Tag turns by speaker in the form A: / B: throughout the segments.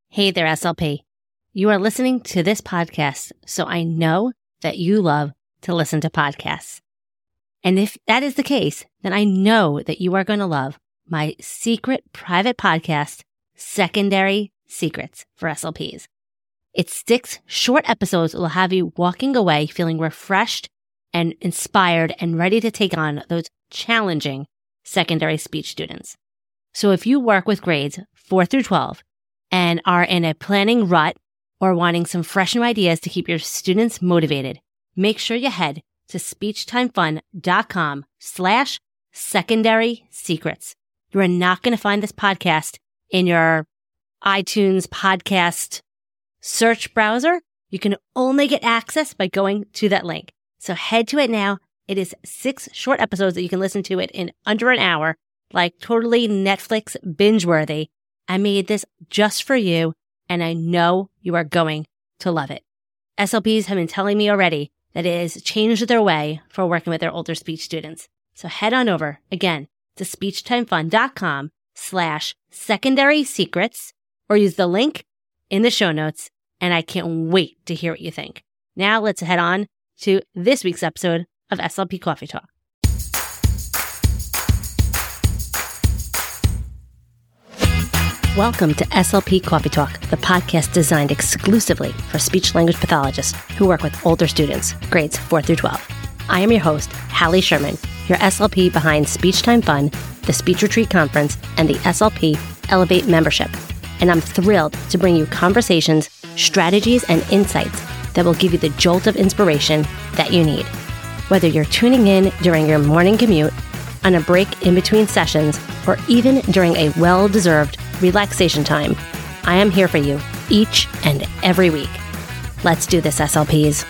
A: Hey there, SLP. You are listening to this podcast, so I know that you love to listen to podcasts. And if that is the case, then I know that you are going to love my secret private podcast, Secondary Secrets for SLPs. It's 6 short episodes that will have you walking away feeling refreshed and inspired and ready to take on those challenging secondary speech students. So if you work with grades 4 through 12 and are in a planning rut or wanting some fresh new ideas to keep your students motivated, make sure you head to speechtimefun.com/secondary secrets. You are not going to find this podcast in your iTunes podcast search browser. You can only get access by going to that link. So head to it now. It is 6 short episodes that you can listen to it in under an hour, like totally Netflix binge worthy. I made this just for you, and I know you are going to love it. SLPs have been telling me already that it has changed their way for working with their older speech students. So head on over again to speechtimefun.com/secondary secrets or use the link in the show notes. And I can't wait to hear what you think. Now let's head on to this week's episode of SLP Coffee Talk. Welcome to SLP Coffee Talk, the podcast designed exclusively for speech-language pathologists who work with older students, grades 4 through 12. I am your host, Hallie Sherman, your SLP behind Speech Time Fun, the Speech Retreat Conference, and the SLP Elevate membership. And I'm thrilled to bring you conversations, strategies, and insights that will give you the jolt of inspiration that you need. Whether you're tuning in during your morning commute, on a break in between sessions, or even during a well-deserved relaxation time, I am here for you each and every week. Let's do this, SLPs.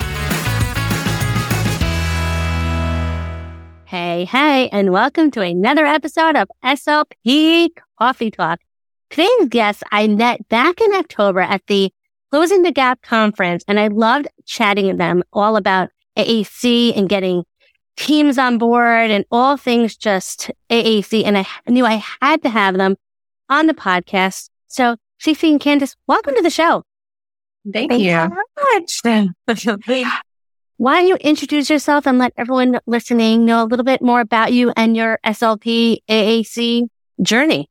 A: Hey, and welcome to another episode of SLP Coffee Talk. Today's guests I met back in October at the Closing the Gap conference, and I loved chatting with them all about AAC and getting teams on board and all things just AAC. And I knew I had to have them on the podcast. So Cece and Candace, welcome to the show.
B: Thank you very much.
A: Why don't you introduce yourself and let everyone listening know a little bit more about you and your SLP AAC journey?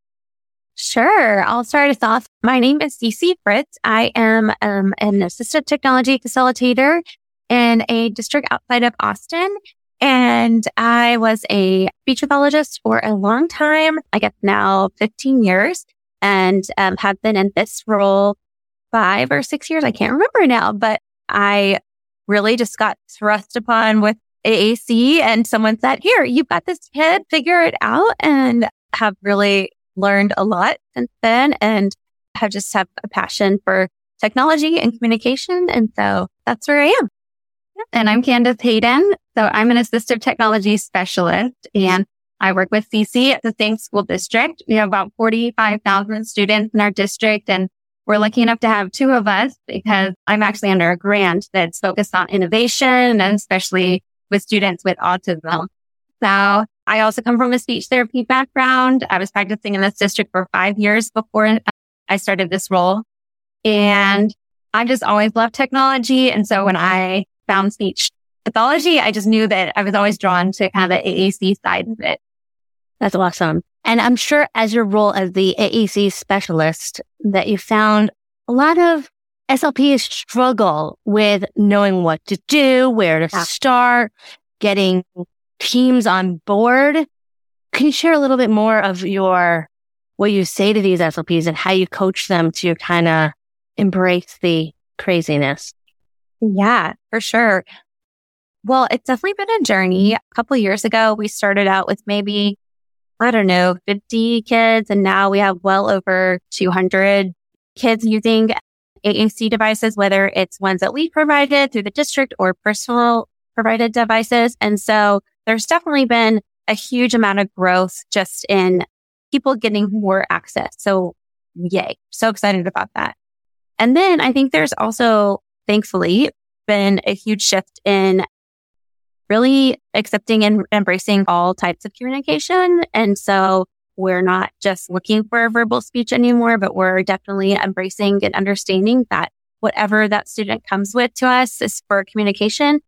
B: Sure. I'll start us off. My name is Cece Fritz. I am an assistant technology facilitator in a district outside of Austin. And I was a speech pathologist for a long time, I guess now 15 years, and have been in this role 5 or 6 years. I can't remember now, but I really just got thrust upon with AAC and someone said, here, you've got this kid, figure it out, and have really learned a lot since then and have a passion for technology and communication. And so that's where I am.
C: And I'm Candace Hayden. So I'm an assistive technology specialist and I work with CC at the same school district. We have about 45,000 students in our district and we're lucky enough to have 2 of us because I'm actually under a grant that's focused on innovation and especially with students with autism. So I also come from a speech therapy background. I was practicing in this district for 5 years before I started this role. And I just always loved technology. And so when I found speech pathology, I just knew that I was always drawn to kind of the AAC side of it.
A: That's awesome. And I'm sure as your role as the AAC specialist that you found a lot of SLPs struggle with knowing what to do, where to start, getting teams on board. Can you share a little bit more of what you say to these SLPs and how you coach them to kind of embrace the craziness?
B: Yeah, for sure. Well, it's definitely been a journey. A couple of years ago, we started out with maybe, 50 kids. And now we have well over 200 kids using AAC devices, whether it's ones that we provided through the district or personal provided devices. And so there's definitely been a huge amount of growth just in people getting more access. So yay, so excited about that. And then I think there's also, thankfully, been a huge shift in really accepting and embracing all types of communication. And so we're not just looking for a verbal speech anymore, but we're definitely embracing and understanding that whatever that student comes with to us is for communication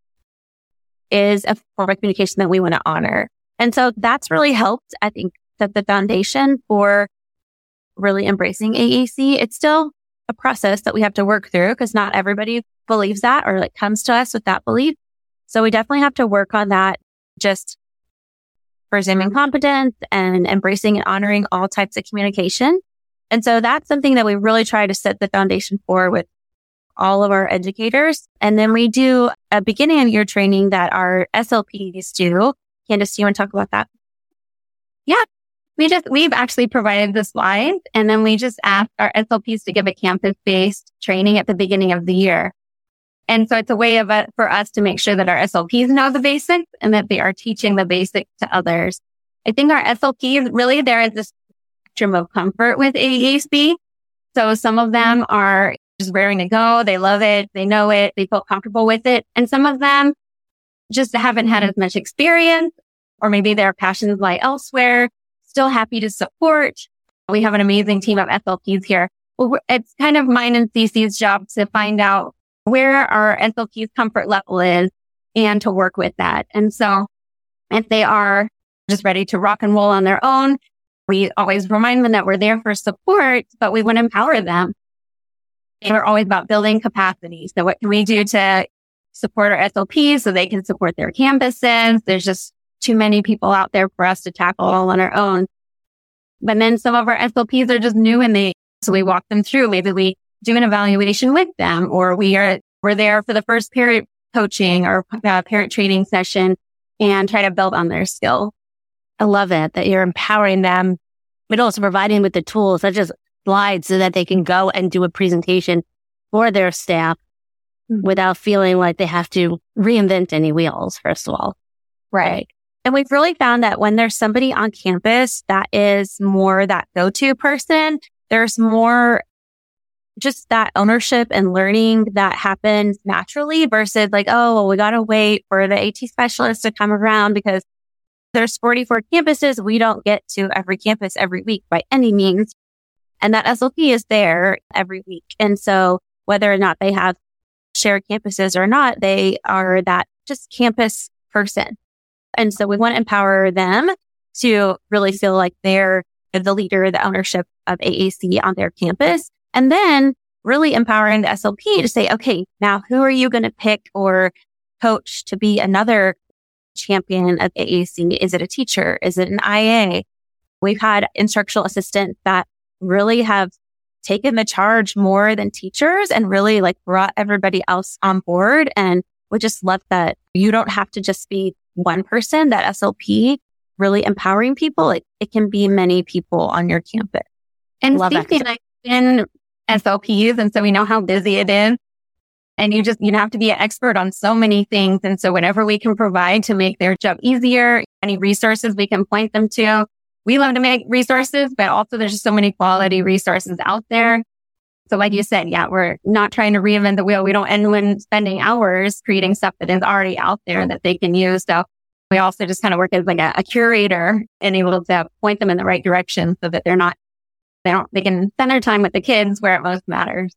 B: is a form of communication that we want to honor. And so that's really helped, I think, set the foundation for really embracing AAC. It's still a process that we have to work through because not everybody believes that or like comes to us with that belief. So we definitely have to work on that, just presuming competence and embracing and honoring all types of communication. And so that's something that we really try to set the foundation for with all of our educators. And then we do a beginning of year training that our SLPs do. Candace, do you want to talk about that?
C: Yeah, we've actually provided the slides, and then we just asked our SLPs to give a campus-based training at the beginning of the year. And so it's a way for us to make sure that our SLPs know the basics and that they are teaching the basics to others. I think our SLPs, really, there is this spectrum of comfort with AAC. So some of them are just raring to go. They love it. They know it. They feel comfortable with it. And some of them just haven't had as much experience, or maybe their passions lie elsewhere, still happy to support. We have an amazing team of SLPs here. Well, it's kind of mine and Cece's job to find out where our SLP's comfort level is and to work with that. And so if they are just ready to rock and roll on their own, we always remind them that we're there for support, but we want to empower them. And we're always about building capacity. So what can we do to support our SLPs so they can support their campuses? There's just too many people out there for us to tackle all on our own. But then some of our SLPs are just new so we walk them through. Maybe we do an evaluation with them, or we're there for the first parent coaching or parent training session and try to build on their skill.
A: I love it that you're empowering them, but also providing them with the tools, such as slides, so that they can go and do a presentation for their staff without feeling like they have to reinvent any wheels, first of all.
B: Right. And we've really found that when there's somebody on campus that is more that go-to person, there's more just that ownership and learning that happens naturally versus like, oh, well, we got to wait for the AT specialist to come around because there's 44 campuses. We don't get to every campus every week by any means. And that SLP is there every week. And so whether or not they have shared campuses or not, they are that just campus person. And so we want to empower them to really feel like they're the leader, the ownership of AAC on their campus. And then really empowering the SLP to say, okay, now who are you going to pick or coach to be another champion of AAC? Is it a teacher? Is it an IA? We've had instructional assistants that really have taken the charge more than teachers and really like brought everybody else on board. And we just love that you don't have to just be one person, that SLP really empowering people. It can be many people on your campus.
C: And Stacey and I've been SLPs, and so we know how busy it is. And you have to be an expert on so many things. And so whatever we can provide to make their job easier, any resources we can point them to. We love to make resources, but also there's just so many quality resources out there. So like you said, yeah, we're not trying to reinvent the wheel. We don't end when spending hours creating stuff that is already out there that they can use. So we also just kind of work as like a curator and able to point them in the right direction so that they can spend their time with the kids where it most matters.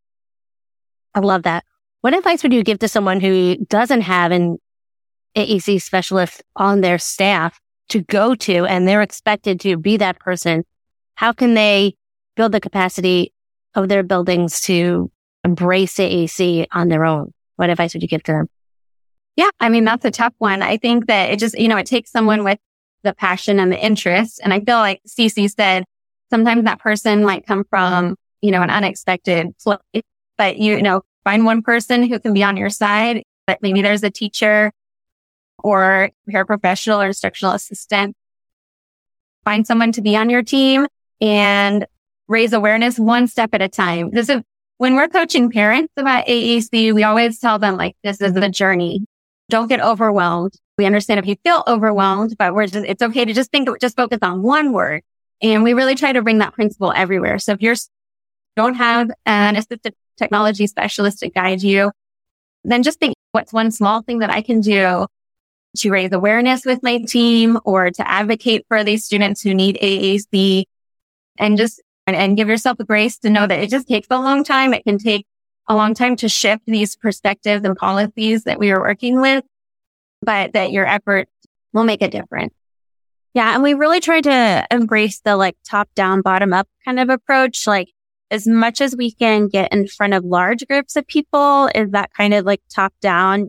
A: I love that. What advice would you give to someone who doesn't have an AAC specialist on their staff to go to, and they're expected to be that person? How can they build the capacity of their buildings to embrace AAC on their own? What advice would you give to them?
C: Yeah, I mean, that's a tough one. I think that it just, it takes someone with the passion and the interest. And I feel like Cece said, sometimes that person might come from, an unexpected place, but find one person who can be on your side. But maybe there's a teacher or paraprofessional or instructional assistant. Find someone to be on your team and raise awareness one step at a time. When we're coaching parents about AAC, we always tell them this is the journey. Don't get overwhelmed. We understand if you feel overwhelmed, but it's okay to just focus on one word. And we really try to bring that principle everywhere. So if you don't have an assistive technology specialist to guide you, then just think, what's one small thing that I can do to raise awareness with my team or to advocate for these students who need AAC, and just and give yourself the grace to know that it just takes a long time. It can take a long time to shift these perspectives and policies that we are working with, but that your effort will make a difference.
B: Yeah. And we really try to embrace the like top down, bottom up kind of approach. Like as much as we can get in front of large groups of people is that kind of like top down,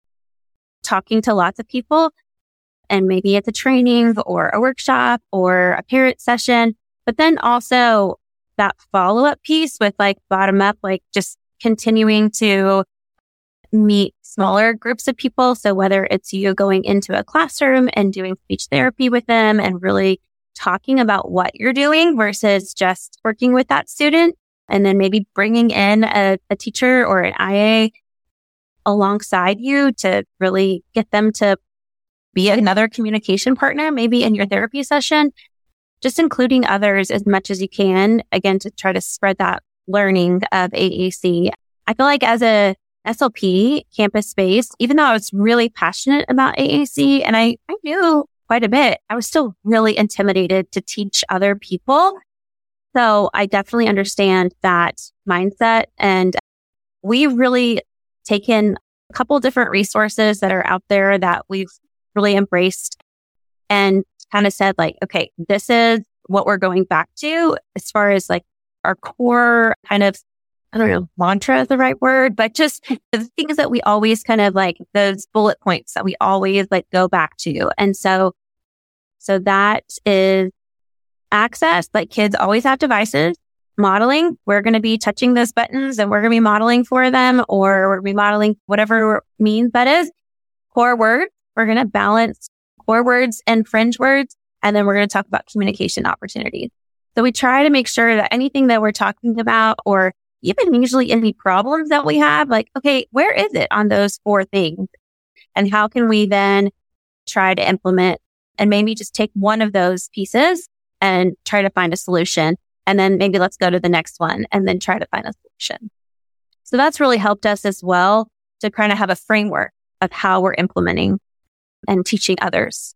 B: talking to lots of people. And maybe it's a training or a workshop or a parent session, but then also that follow up piece with like bottom up, like just continuing to meet smaller groups of people. So whether it's you going into a classroom and doing speech therapy with them and really talking about what you're doing versus just working with that student, and then maybe bringing in a teacher or an IA alongside you to really get them to be another communication partner, maybe in your therapy session, just including others as much as you can, again, to try to spread that learning of AAC. I feel like as a SLP campus-based, even though I was really passionate about AAC and I knew quite a bit, I was still really intimidated to teach other people. So I definitely understand that mindset. And we really taken a couple different resources that are out there that we've really embraced and kind of said like, okay, this is what we're going back to as far as like our core kind of, I don't know, mantra is the right word, but just the things that we always kind of like those bullet points that we always like go back to. And so that is access, like kids always have devices. Modeling, we're going to be touching those buttons and we're going to be modeling for them, or we're going to be modeling whatever means that is. Core words, we're going to balance core words and fringe words. And then we're going to talk about communication opportunities. So we try to make sure that anything that we're talking about, or even usually any problems that we have, like, okay, where is it on those 4 things? And how can we then try to implement and maybe just take one of those pieces and try to find a solution. And then maybe let's go to the next one and then try to find a solution. So that's really helped us as well to kind of have a framework of how we're implementing and teaching others.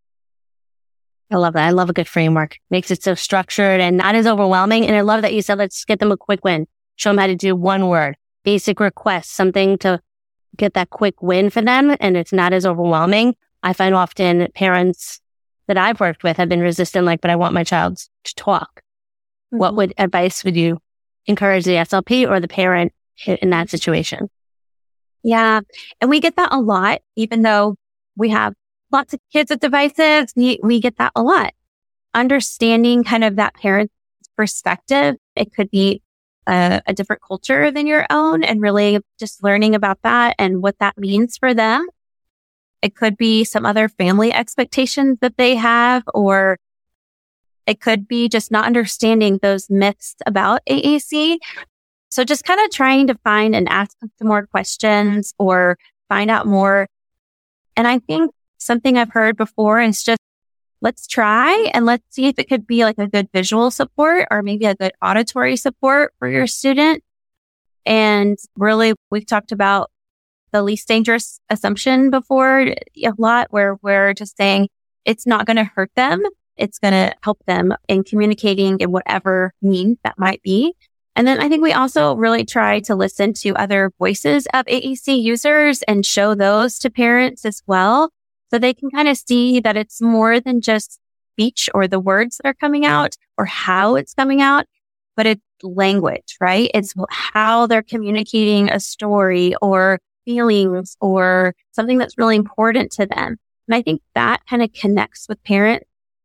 A: I love that. I love a good framework. Makes it so structured and not as overwhelming. And I love that you said, let's get them a quick win. Show them how to do one word, basic request, something to get that quick win for them. And it's not as overwhelming. I find often parents that I've worked with have been resistant, like, but I want my child to talk. Mm-hmm. What advice would you encourage the SLP or the parent in that situation?
B: Yeah. And we get that a lot, even though we have lots of kids with devices, we get that a lot. Understanding kind of that parent's perspective. It could be a different culture than your own, and really just learning about that and what that means for them. It could be some other family expectations that they have, or it could be just not understanding those myths about AAC. So just kind of trying to find and ask some more questions or find out more. And I think something I've heard before is just, let's try and let's see if it could be like a good visual support or maybe a good auditory support for your student. And really, we've talked about the least dangerous assumption before a lot, where we're just saying it's not going to hurt them. It's going to help them in communicating in whatever means that might be. And then I think we also really try to listen to other voices of AAC users and show those to parents as well, so they can kind of see that it's more than just speech or the words that are coming out or how it's coming out, but it's language, right? It's how they're communicating a story or feelings or something that's really important to them. And I think that kind of connects with parents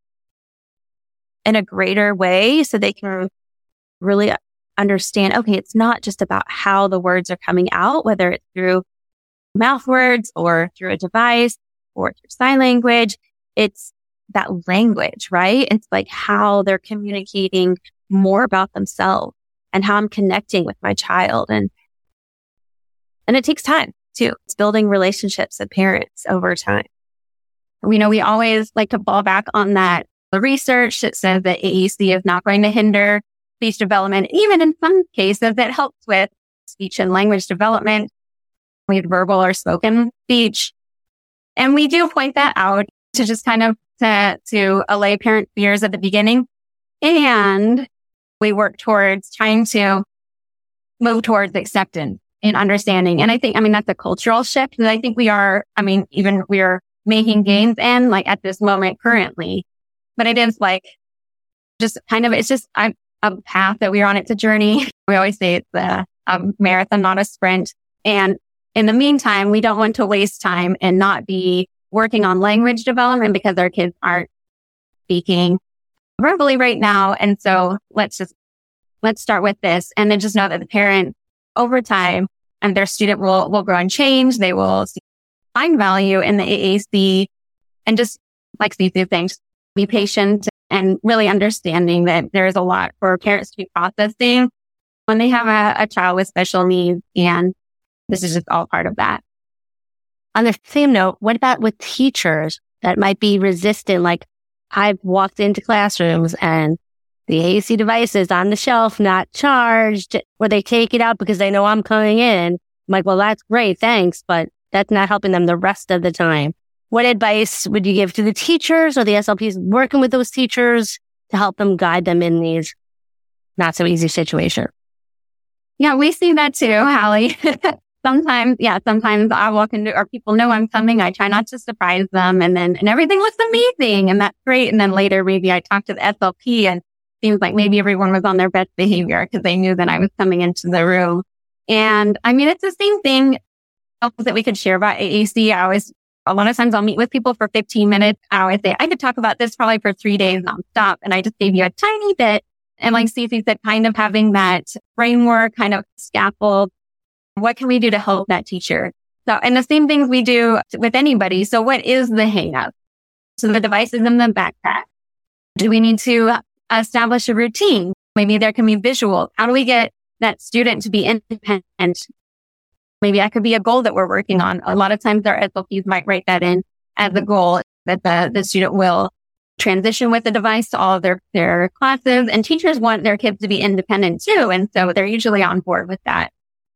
B: in a greater way, so they can really understand, okay, it's not just about how the words are coming out, whether it's through mouth words or through a device or through sign language. It's that language, right? It's like how they're communicating more about themselves and how I'm connecting with my child. And it takes time too. It's building relationships with parents over time.
C: We know we always like to fall back on that. The research that says that AAC is not going to hinder speech development. Even in some cases, it helps with speech and language development, with verbal or spoken speech. And we do point that out to just kind of to allay parent fears at the beginning. And we work towards trying to move towards acceptance and understanding. And I think, that's a cultural shift that I think we are making gains in like at this moment currently. But it is like just kind of, it's just a path that we're on. It's a journey. We always say it's a marathon, not a sprint. And in the meantime, we don't want to waste time and not be working on language development because our kids aren't speaking verbally right now. And so let's start with this. And then just know that the parent over time and their student will grow and change. They will find value in the AAC and just like these things, be patient and really understanding that there's a lot for parents to be processing when they have a child with special needs. And this is just all part of that.
A: On the same note, what about with teachers that might be resistant? Like I've walked into classrooms and the AAC device is on the shelf, not charged, or they take it out because they know I'm coming in. I'm like, well, that's great. Thanks. But that's not helping them the rest of the time. What advice would you give to the teachers or the SLPs working with those teachers to help them guide them in these not so easy situations?
C: Yeah, we see that too, Hallie. Sometimes I walk into, or people know I'm coming. I try not to surprise them. And everything looks amazing. And that's great. And then later, maybe I talk to the SLP and seems like maybe everyone was on their best behavior because they knew that I was coming into the room. And it's the same thing that we could share about AAC. A lot of times I'll meet with people for 15 minutes. I always say, I could talk about this probably for 3 days nonstop. And I just gave you a tiny bit. And like Cece said, kind of having that framework, kind of scaffold. What can we do to help that teacher? So, and the same things we do with anybody. So what is the hang up? So the device is in the backpack. Do we need to establish a routine? Maybe there can be visual. How do we get that student to be independent? Maybe that could be a goal that we're working on. A lot of times our SLPs might write that in as a goal that the student will transition with the device to all of their classes. And teachers want their kids to be independent too. And so they're usually on board with that.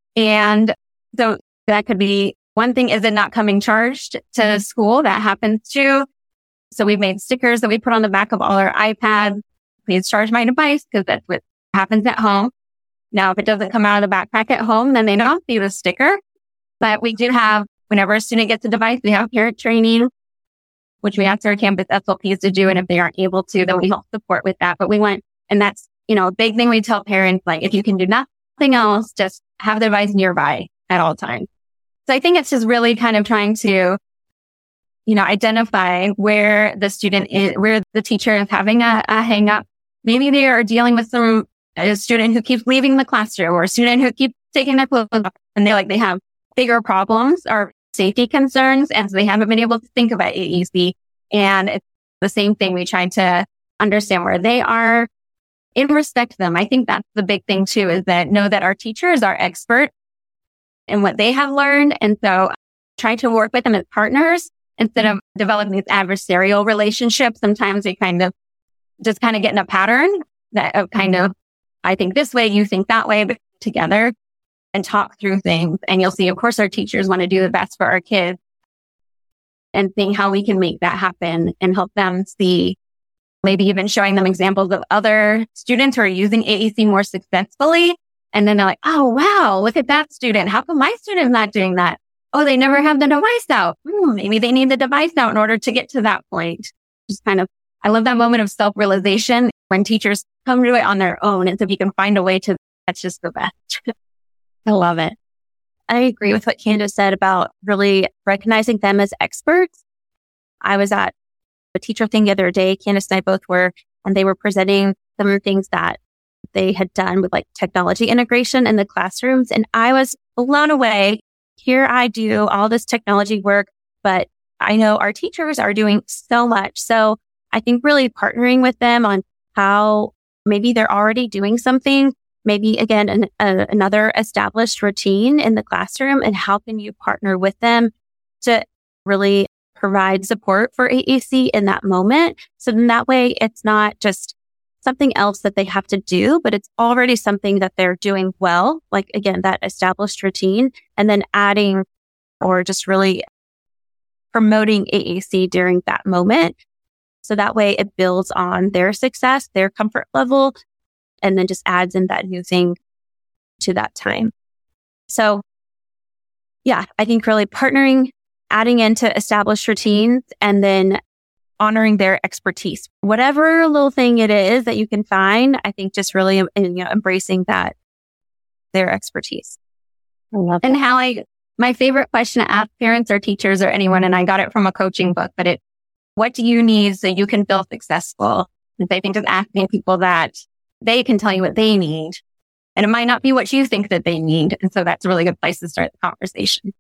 C: And so that could be one thing. Is it not coming charged to school? That happens too. So we've made stickers that we put on the back of all our iPads. Please charge my device because that's what happens at home. Now, if it doesn't come out of the backpack at home, then they don't see the sticker. But we do have, whenever a student gets a device, we have parent training, which we ask our campus SLPs to do. And if they aren't able to, then we help support with that. But we want, and that's, a big thing we tell parents, like, if you can do nothing else, just have the device nearby at all times. So I think it's just really kind of trying to, identify where the student is, where the teacher is having a hang up. Maybe they are dealing with a student who keeps leaving the classroom or a student who keeps taking their clothes off and they have bigger problems or safety concerns. And so they haven't been able to think about AAC. And it's the same thing. We try to understand where they are and respect them. I think that's the big thing too, is that know that our teachers are expert in what they have learned. And so try to work with them as partners instead of developing these adversarial relationships. Sometimes we kind of get in a pattern that of kind of, I think this way, you think that way, but together and talk through things. And you'll see, of course, our teachers want to do the best for our kids and think how we can make that happen and help them see, maybe even showing them examples of other students who are using AAC more successfully. And then they're like, oh, wow, look at that student. How come my student's not doing that? Oh, they never have the device out. Maybe they need the device out in order to get to that point. Just kind of, I love that moment of self-realization when teachers come to it on their own. And so if you can find a way to, that's just the best.
B: I love it. I agree with what Candace said about really recognizing them as experts. I was at a teacher thing the other day, Candace and I both were, and they were presenting some of the things that they had done with like technology integration in the classrooms. And I was blown away. Here I do all this technology work, but I know our teachers are doing so much. So I think really partnering with them on how maybe they're already doing something, maybe again, another established routine in the classroom, and how can you partner with them to really provide support for AAC in that moment. So then that way it's not just something else that they have to do, but it's already something that they're doing well. Like again, that established routine, and then adding or just really promoting AAC during that moment. So that way it builds on their success, their comfort level, and then just adds in that new thing to that time. So yeah, I think really partnering, adding into established routines, and then honoring their expertise. Whatever little thing it is that you can find, I think just really embracing that, their expertise.
C: I love that. And Hallie, my favorite question to ask parents or teachers or anyone, and I got it from a coaching book, but what do you need so you can feel successful? And I think just asking people that they can tell you what they need. And it might not be what you think that they need. And so that's a really good place to start the conversation.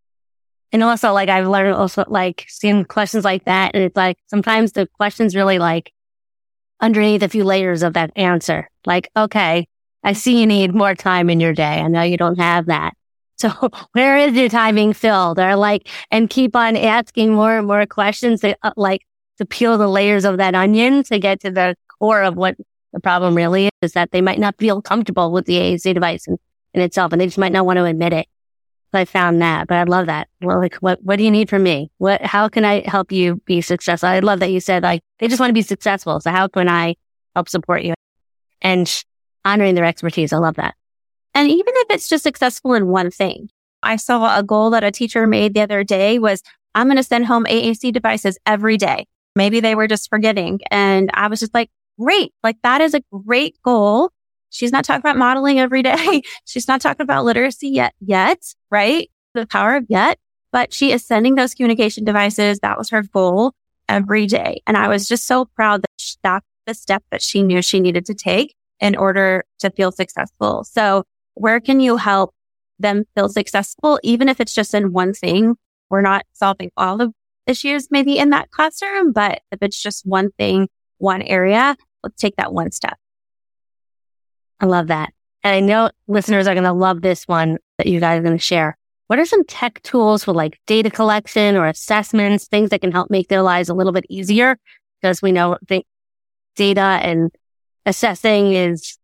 A: And also, like, I've learned also, like, seeing questions like that. And it's like, sometimes the question's really like underneath a few layers of that answer. Like, okay, I see you need more time in your day. I know you don't have that. So where is your time being filled? Or like, and keep on asking more and more questions that, to peel the layers of that onion to get to the core of what the problem really is that they might not feel comfortable with the AAC device in itself, and they just might not want to admit it. So I found that, but I love that. Well, like, what do you need from me? How can I help you be successful? I love that you said, like, they just want to be successful. So how can I help support you? And honoring their expertise. I love that.
B: And even if it's just successful in one thing, I saw a goal that a teacher made the other day was, I'm going to send home AAC devices every day. Maybe they were just forgetting. And I was just like, great. Like, that is a great goal. She's not talking about modeling every day. She's not talking about literacy yet, right? The power of yet, but she is sending those communication devices. That was her goal every day. And I was just so proud that that's the step that she knew she needed to take in order to feel successful. So where can you help them feel successful? Even if it's just in one thing, we're not solving all the issues maybe in that classroom, but if it's just one thing, one area, let's take that one step.
A: I love that. And I know listeners are going to love this one that you guys are going to share. What are some tech tools for like data collection or assessments, things that can help make their lives a little bit easier? Because we know data and assessing is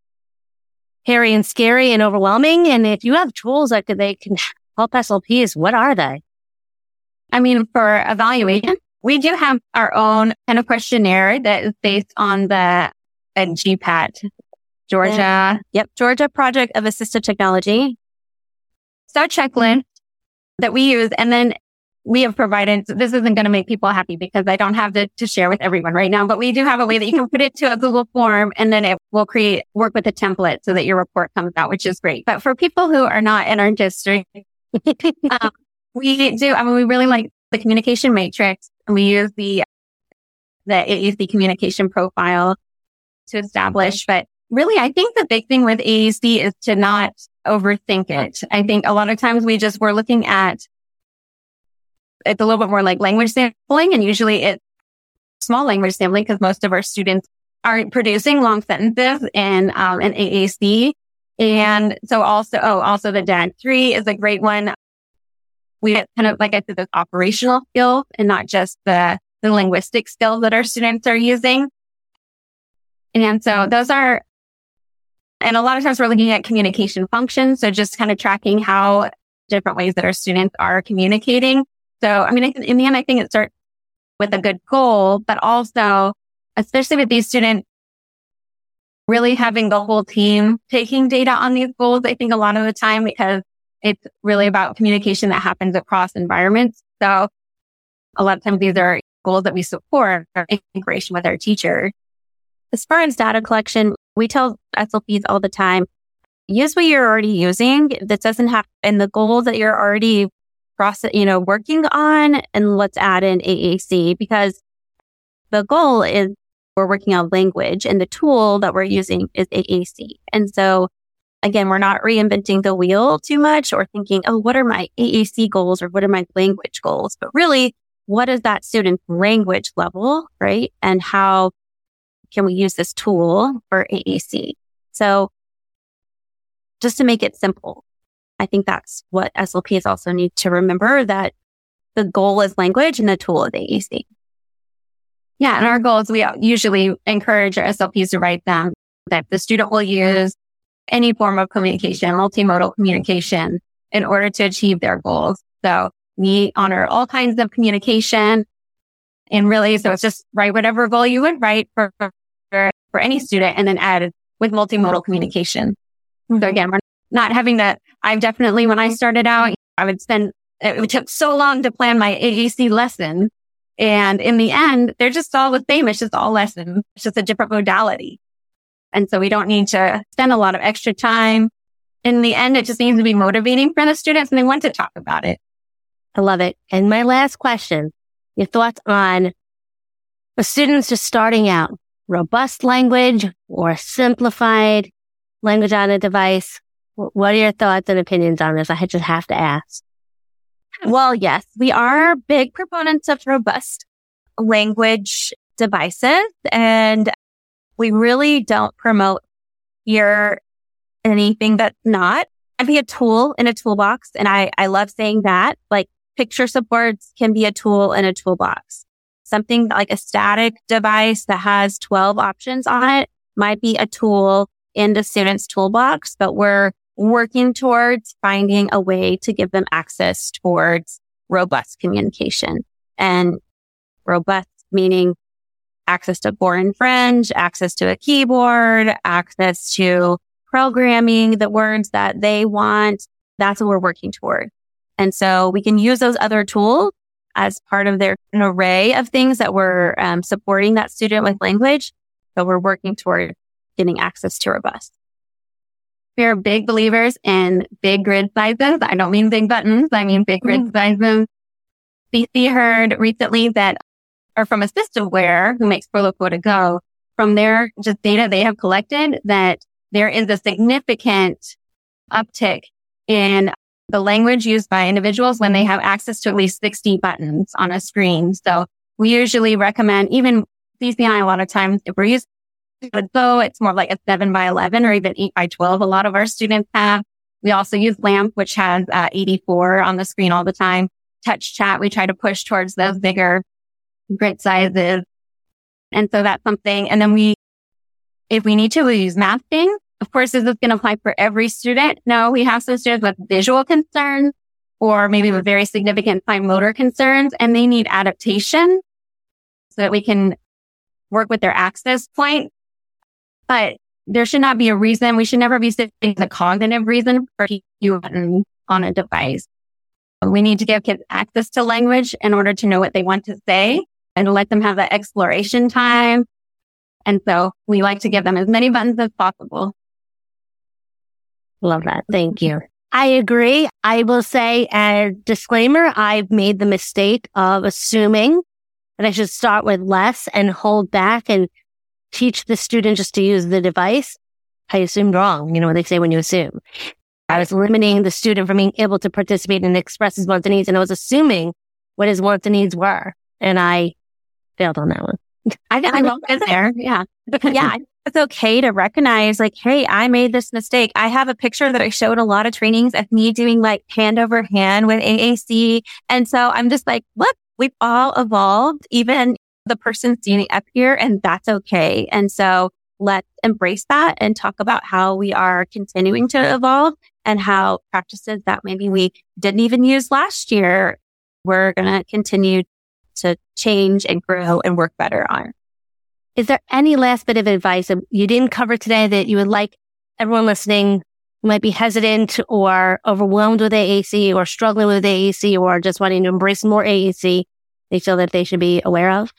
A: hairy and scary and overwhelming. And if you have tools that they can help SLPs, what are they?
C: I mean, for evaluation, we do have our own kind of questionnaire that is based on the GPAT, Georgia.
B: Yep. Georgia Project of Assistive Technology.
C: So checklist that we use. And then we have provided, this isn't going to make people happy because I don't have to share with everyone right now, but we do have a way that you can put it to a Google form and then it will work with a template so that your report comes out, which is great. But for people who are not in our district, we really like the communication matrix. And we use the AAC communication profile to establish. But really, I think the big thing with AAC is to not overthink it. I think a lot of times we're looking at, it's a little bit more like language sampling, and usually it's small language sampling because most of our students aren't producing long sentences in an AAC. And so also the DAG3 is a great one. We kind of, like I said, those operational skills and not just the linguistic skills that our students are using. And so those are, and a lot of times we're looking at communication functions. So just kind of tracking how different ways that our students are communicating. So, I mean, in the end, I think it starts with a good goal, but also, especially with these students, really having the whole team taking data on these goals. I think a lot of the time, because it's really about communication that happens across environments. So a lot of times these are goals that we support or integration with our teachers.
B: As far as data collection, we tell SLPs all the time, use what you're already using. That doesn't have, and the goals that you're already working on, and let's add in AAC, because the goal is we're working on language and the tool that we're using is AAC. And so again, we're not reinventing the wheel too much or thinking, oh, what are my AAC goals or what are my language goals? But really, what is that student's language level, right? And how can we use this tool for AAC? So just to make it simple, I think that's what SLPs also need to remember, that the goal is language and the tool is AAC.
C: Yeah. And our goals, we usually encourage our SLPs to write them, that the student will use any form of communication, multimodal communication, in order to achieve their goals. So We honor all kinds of communication. And really, so it's just write whatever goal you would write for any student and then add with multimodal communication. So again, we're not having that. I've definitely, when I started out, it took so long to plan my AAC lesson. And in the end, they're just all the same. It's just all lessons. It's just a different modality. And so we don't need to spend a lot of extra time. In the end, it just needs to be motivating for the students and they want to talk about it.
A: I love it. And my last question, your thoughts on the students just starting out, robust language or simplified language on a device? What are your thoughts and opinions on this? I just have to ask.
B: Well, yes, we are big proponents of robust language devices, and we really don't promote anything that's not. I'd be a tool in a toolbox, and I love saying that. Like picture supports can be a tool in a toolbox. Something like a static device that has 12 options on it might be a tool in the student's toolbox, but we're working towards finding a way to give them access towards robust communication. And robust meaning access to foreign French, access to a keyboard, access to programming the words that they want. That's what we're working toward. And so we can use those other tools as part of an array of things that we're supporting that student with language, but we're working toward getting access to robust.
C: We are big believers in big grid sizes. I don't mean big buttons. I mean big grid sizes. CC heard recently or from AssistAware, who makes Proloquo to Go, from their just data they have collected, that there is a significant uptick in the language used by individuals when they have access to at least 60 buttons on a screen. So we usually recommend, even CCI a lot of times, if we're using Go, it's more like a 7x11 or even 8x12. A lot of our students have. We also use LAMP, which has 84 on the screen all the time. Touch Chat, we try to push towards those bigger grid sizes. And so that's something. And then if we need to, we use masking. Of course, is this going to apply for every student? No, we have some students with visual concerns or maybe with very significant fine motor concerns, and they need adaptation so that we can work with their access point. But there should not be a reason. We should never be setting the cognitive reason for you on a device. We need to give kids access to language in order to know what they want to say and let them have that exploration time. And so we like to give them as many buttons as possible.
A: Love that. Thank you. I agree. I will say as disclaimer, I've made the mistake of assuming that I should start with less and hold back and teach the student just to use the device. I assumed wrong. You know what they say when you assume. I was limiting the student from being able to participate and express his wants and needs, and I was assuming what his wants and needs were. And I failed on that one.
B: I'm wrong there. Yeah. Yeah. It's okay to recognize like, hey, I made this mistake. I have a picture that I showed a lot of trainings of me doing like hand over hand with AAC. And so I'm just like, look, we've all evolved, even the person standing up here, and that's okay. And so let's embrace that and talk about how we are continuing to evolve and how practices that maybe we didn't even use last year, we're going to continue to change and grow and work better on.
A: Is there any last bit of advice that you didn't cover today that you would like everyone listening who might be hesitant or overwhelmed with AAC or struggling with AAC or just wanting to embrace more AAC, they feel that they should be aware of?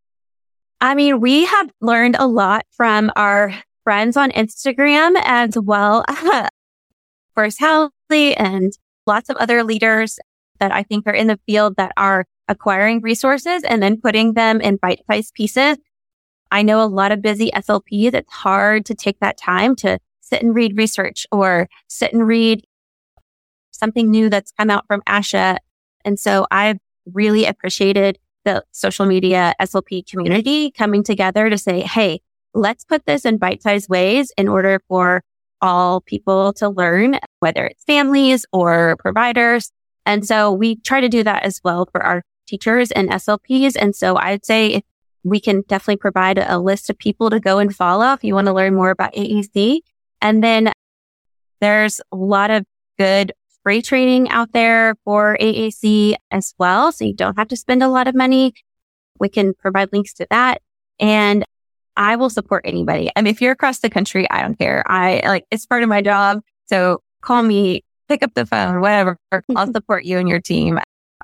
B: I mean, we have learned a lot from our friends on Instagram as well as Forrest Howley and lots of other leaders that I think are in the field that are acquiring resources and then putting them in bite-sized pieces. I know a lot of busy SLPs. It's hard to take that time to sit and read research or sit and read something new that's come out from ASHA. And so I've really appreciated the social media SLP community coming together to say, hey, let's put this in bite-sized ways in order for all people to learn, whether it's families or providers. And so we try to do that as well for our teachers and SLPs. And so I'd say if we can definitely provide a list of people to go and follow if you want to learn more about AAC. And then there's a lot of good free training out there for AAC as well. So you don't have to spend a lot of money. We can provide links to that. And I will support anybody. I mean, if you're across the country, I don't care. It's part of my job. So call me, pick up the phone, whatever. I'll support you and your team.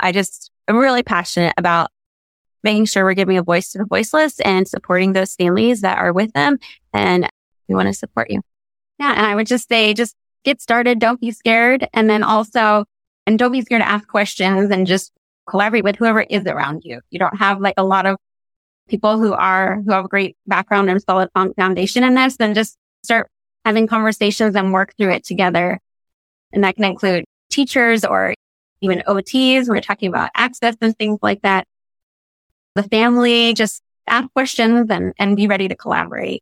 B: I'm really passionate about making sure we're giving a voice to the voiceless and supporting those families that are with them. And we want to support you.
C: Yeah. And I would just say, just get started. Don't be scared. And then also, and don't be scared to ask questions and just collaborate with whoever is around you. You don't have like a lot of people who have a great background and solid foundation in this, then just start having conversations and work through it together. And that can include teachers or even OTs. We're talking about access and things like that. The family, just ask questions and be ready to collaborate.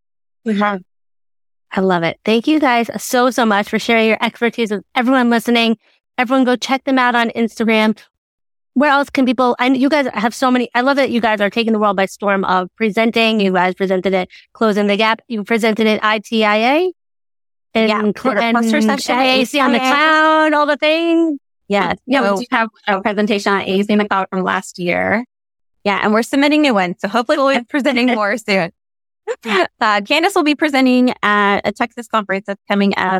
A: I love it. Thank you guys so much for sharing your expertise with everyone listening. Everyone go check them out on Instagram. Where else can people, you guys have so many, I love that you guys are taking the world by storm of presenting. You guys presented it, Closing the Gap. You presented it ITIA. And cluster session, AAC on the Cloud, all the things.
C: Yes. Yeah, we do have a presentation on AAC on the Cloud from last year.
B: Yeah, and we're submitting new ones. So hopefully we'll be presenting more soon. Candace will be presenting at a Texas conference that's coming up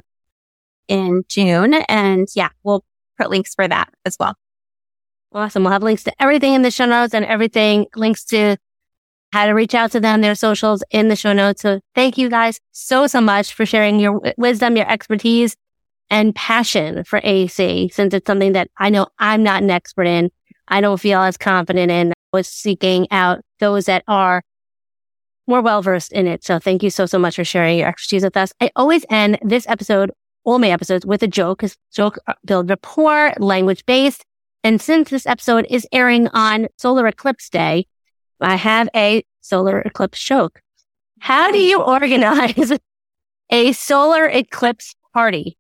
B: in June. And yeah, we'll put links for that as well.
A: Awesome. We'll have links to everything in the show notes and links to how to reach out to them, their socials in the show notes. So thank you guys so much for sharing your wisdom, your expertise, and passion for AAC, since it's something that I know I'm not an expert in. I don't feel as confident in. I was seeking out those that are more well-versed in it. So thank you so much for sharing your expertise with us. I always end this episode, all my episodes, with a joke, because joke build rapport, language-based. And since this episode is airing on Solar Eclipse Day, I have a solar eclipse joke. How do you organize a solar eclipse party?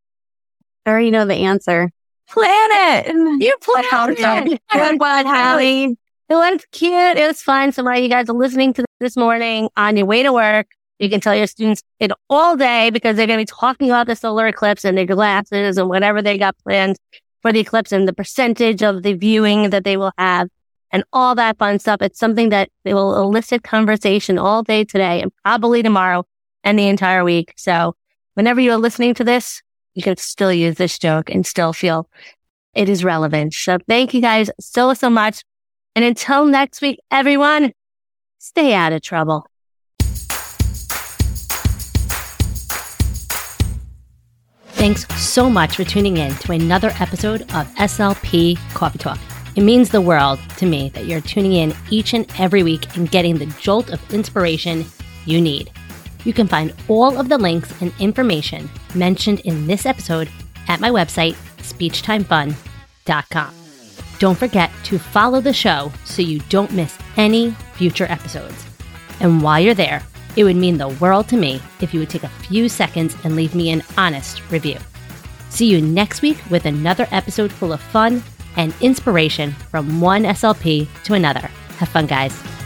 B: I already know the answer.
A: Plan it. You plan it.
B: Good one, Hallie.
A: It was cute. It was fun. So while you guys are listening to this morning on your way to work, you can tell your students it all day, because they're going to be talking about the solar eclipse and their glasses and whatever they got planned for the eclipse and the percentage of the viewing that they will have and all that fun stuff. It's something that they will elicit conversation all day today and probably tomorrow and the entire week. So whenever you're listening to this, you can still use this joke and still feel it is relevant. So thank you guys so much. And until next week, everyone, stay out of trouble. Thanks so much for tuning in to another episode of SLP Coffee Talk. It means the world to me that you're tuning in each and every week and getting the jolt of inspiration you need. You can find all of the links and information mentioned in this episode at my website, speechtimefun.com. Don't forget to follow the show so you don't miss any future episodes. And while you're there, it would mean the world to me if you would take a few seconds and leave me an honest review. See you next week with another episode full of fun and inspiration from one SLP to another. Have fun, guys.